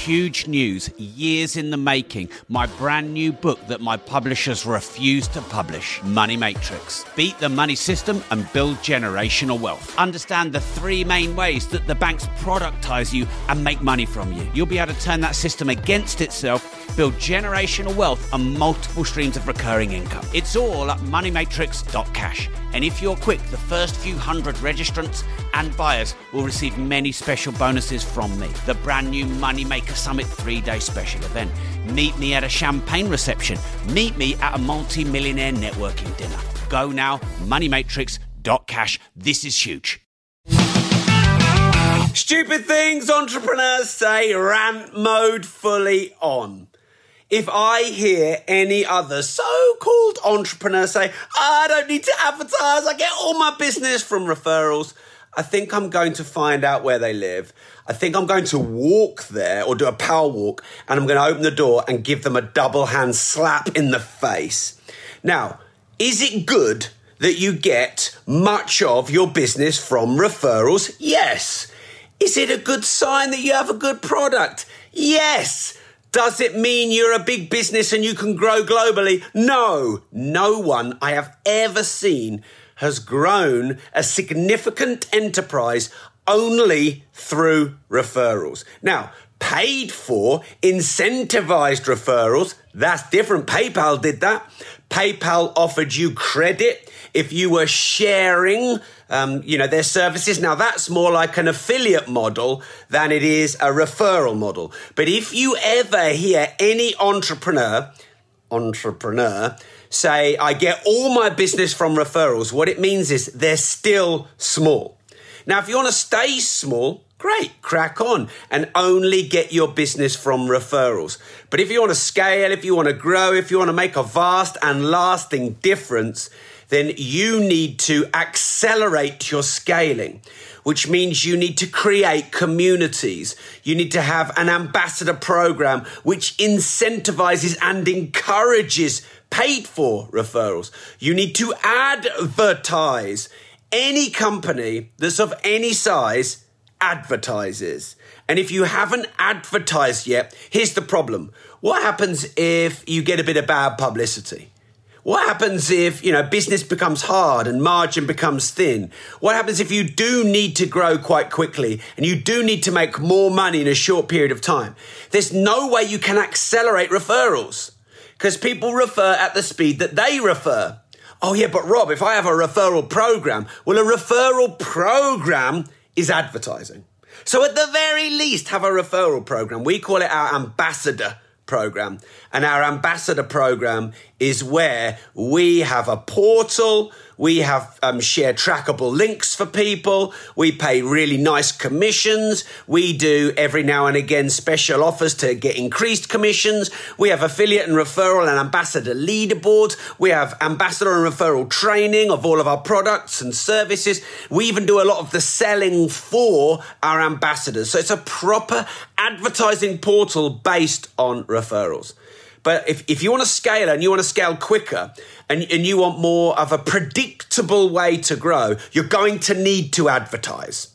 huge news, years in the making. My brand new book that my publishers refuse to publish, Money Matrix. Beat the money system and build generational wealth. Understand the three main ways that the banks productize you and make money from you. You'll be able to turn that system against itself, build generational wealth and multiple streams of recurring income. It's all at moneymatrix.cash. And if you're quick, the first few hundred registrants and buyers will receive many special bonuses from me. The brand new Moneymaker Summit 3-day special event. Meet me at a champagne reception. Meet me at a multi-millionaire networking dinner. Go now, moneymatrix.cash. This is huge. Stupid things entrepreneurs say, rant mode fully on. If I hear any other so-called entrepreneur say, I don't need to advertise, I get all my business from referrals, I think I'm going to find out where they live. I think I'm going to walk there or do a power walk, and I'm going to open the door and give them a double hand slap in the face. Now, is it good that you get much of your business from referrals? Yes. Is it a good sign that you have a good product? Yes. Does it mean you're a big business and you can grow globally? No. No one I have ever seen has grown a significant enterprise only through referrals. Now, paid for, incentivized referrals, that's different. PayPal did that. PayPal offered you credit if you were sharing their services. Now, that's more like an affiliate model than it is a referral model. But if you ever hear any entrepreneur say, I get all my business from referrals, what it means is they're still small. Now, if you want to stay small, great, crack on and only get your business from referrals. But if you want to scale, if you want to grow, if you want to make a vast and lasting difference, then you need to accelerate your scaling, which means you need to create communities. You need to have an ambassador program which incentivizes and encourages paid for referrals. You need to advertise. Any company that's of any size advertises. And if you haven't advertised yet, here's the problem. What happens if you get a bit of bad publicity? What happens if, business becomes hard and margin becomes thin? What happens if you do need to grow quite quickly and you do need to make more money in a short period of time? There's no way you can accelerate referrals because people refer at the speed that they refer. Oh yeah, but Rob, if I have a referral program, well, a referral program is advertising. So at the very least, have a referral program. We call it our ambassador program. And our ambassador program is where we have a portal, we have share trackable links for people, we pay really nice commissions, we do every now and again special offers to get increased commissions, we have affiliate and referral and ambassador leaderboards, we have ambassador and referral training of all of our products and services, we even do a lot of the selling for our ambassadors. So it's a proper advertising portal based on referrals. But if you want to scale and you want to scale quicker and you want more of a predictable way to grow, you're going to need to advertise.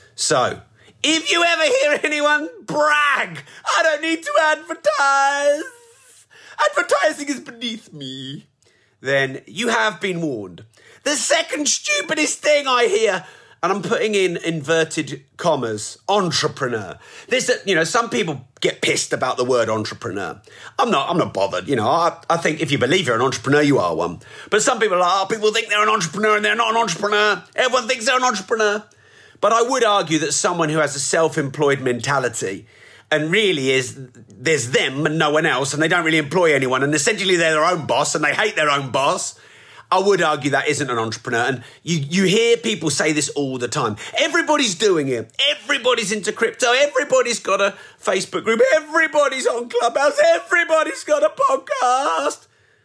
So if you ever hear anyone brag, I don't need to advertise, advertising is beneath me, then you have been warned. The second stupidest thing I hear, and I'm putting in inverted commas, entrepreneur. Some people get pissed about the word entrepreneur. I'm not bothered. I think if you believe you're an entrepreneur, you are one. But some people are, people think they're an entrepreneur and they're not an entrepreneur. Everyone thinks they're an entrepreneur. But I would argue that someone who has a self-employed mentality and really there's them and no one else, and they don't really employ anyone, and essentially they're their own boss and they hate their own boss, I would argue that isn't an entrepreneur. And you hear people say this all the time. Everybody's doing it. Everybody's into crypto. Everybody's got a Facebook group. Everybody's on Clubhouse. Everybody's got a podcast.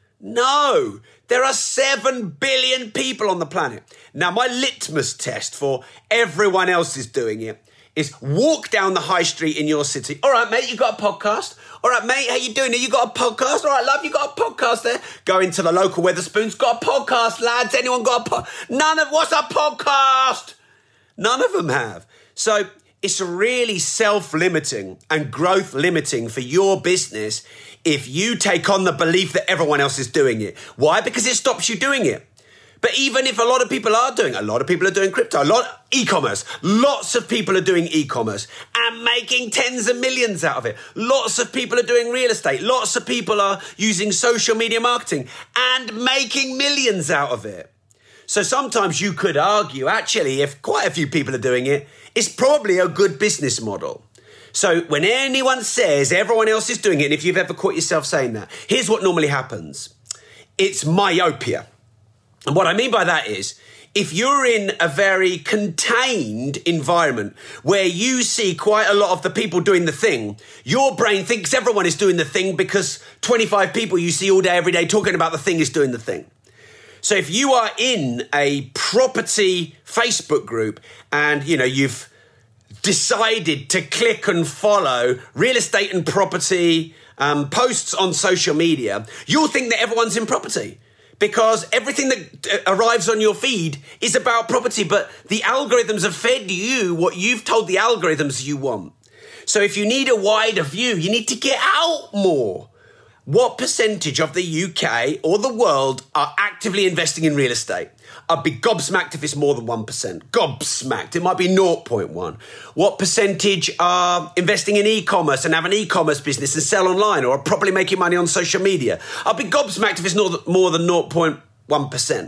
No, there are 7 billion people on the planet. Now, my litmus test for everyone else is doing it is walk down the high street in your city. All right, mate, you got a podcast? All right, mate, how you doing? You got a podcast? All right, love, you got a podcast there? Go into the local Wetherspoons. Got a podcast, lads? Anyone got a podcast? What's a podcast? None of them have. So it's really self-limiting and growth limiting for your business if you take on the belief that everyone else is doing it. Why? Because it stops you doing it. But even if a lot of people are doing, a lot of people are doing crypto, e-commerce, lots of people are doing e-commerce and making tens of millions out of it. Lots of people are doing real estate. Lots of people are using social media marketing and making millions out of it. So sometimes you could argue, actually, if quite a few people are doing it, it's probably a good business model. So when anyone says everyone else is doing it, and if you've ever caught yourself saying that, here's what normally happens. It's myopia. And what I mean by that is, if you're in a very contained environment where you see quite a lot of the people doing the thing, your brain thinks everyone is doing the thing because 25 people you see all day, every day talking about the thing is doing the thing. So if you are in a property Facebook group and, you've decided to click and follow real estate and property posts on social media, you'll think that everyone's in property. Because everything that arrives on your feed is about property, but the algorithms have fed you what you've told the algorithms you want. So if you need a wider view, you need to get out more. What percentage of the UK or the world are actively investing in real estate? I'd be gobsmacked if it's more than 1%. Gobsmacked. It might be 0.1. What percentage are investing in e-commerce and have an e-commerce business and sell online or are properly making money on social media? I'd be gobsmacked if it's more than 0.1%.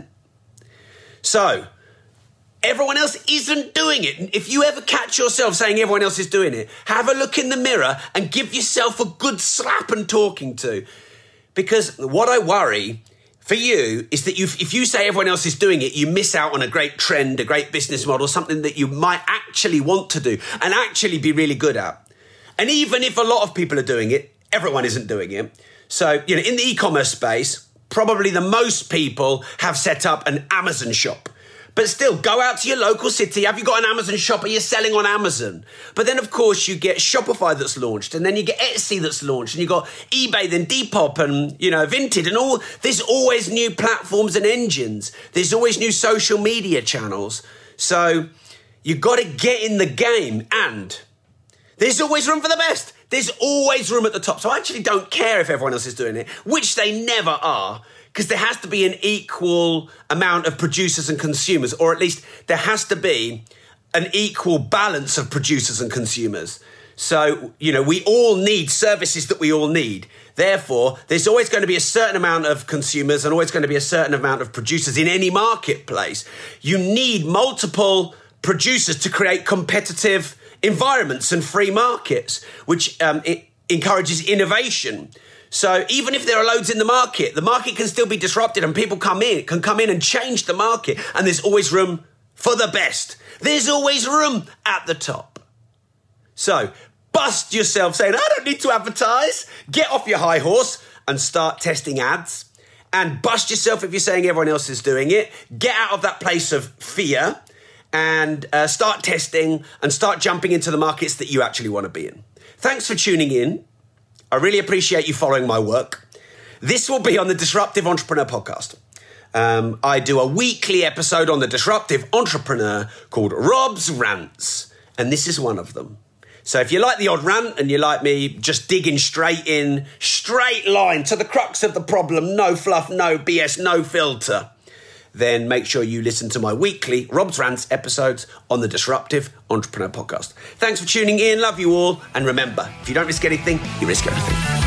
So, everyone else isn't doing it. If you ever catch yourself saying everyone else is doing it, have a look in the mirror and give yourself a good slap and talking to. Because what I worry for you is that if you say everyone else is doing it, you miss out on a great trend, a great business model, something that you might actually want to do and actually be really good at. And even if a lot of people are doing it, everyone isn't doing it. So, in the e-commerce space, probably the most people have set up an Amazon shop. But still, go out to your local city. Have you got an Amazon shop? Are you selling on Amazon? But then, of course, you get Shopify that's launched, and then you get Etsy that's launched, and you got eBay, then Depop, and, Vinted, and all. There's always new platforms and engines. There's always new social media channels. So you've got to get in the game, and there's always room for the best. There's always room at the top. So I actually don't care if everyone else is doing it, which they never are. Because there has to be an equal amount of producers and consumers, or at least there has to be an equal balance of producers and consumers. So, we all need services that we all need. Therefore, there's always going to be a certain amount of consumers and always going to be a certain amount of producers in any marketplace. You need multiple producers to create competitive environments and free markets, which it encourages innovation. So even if there are loads in the market can still be disrupted and people can come in and change the market. And there's always room for the best. There's always room at the top. So bust yourself saying, I don't need to advertise. Get off your high horse and start testing ads. And bust yourself if you're saying everyone else is doing it. Get out of that place of fear and start testing and start jumping into the markets that you actually want to be in. Thanks for tuning in. I really appreciate you following my work. This will be on the Disruptive Entrepreneur podcast. I do a weekly episode on the Disruptive Entrepreneur called Rob's Rants, and this is one of them. So if you like the odd rant and you like me just digging straight line to the crux of the problem, no fluff, no BS, no filter, then make sure you listen to my weekly Rob's Rants episodes on the Disruptive Entrepreneur podcast. Thanks for tuning in. Love you all. And remember, if you don't risk anything, you risk everything.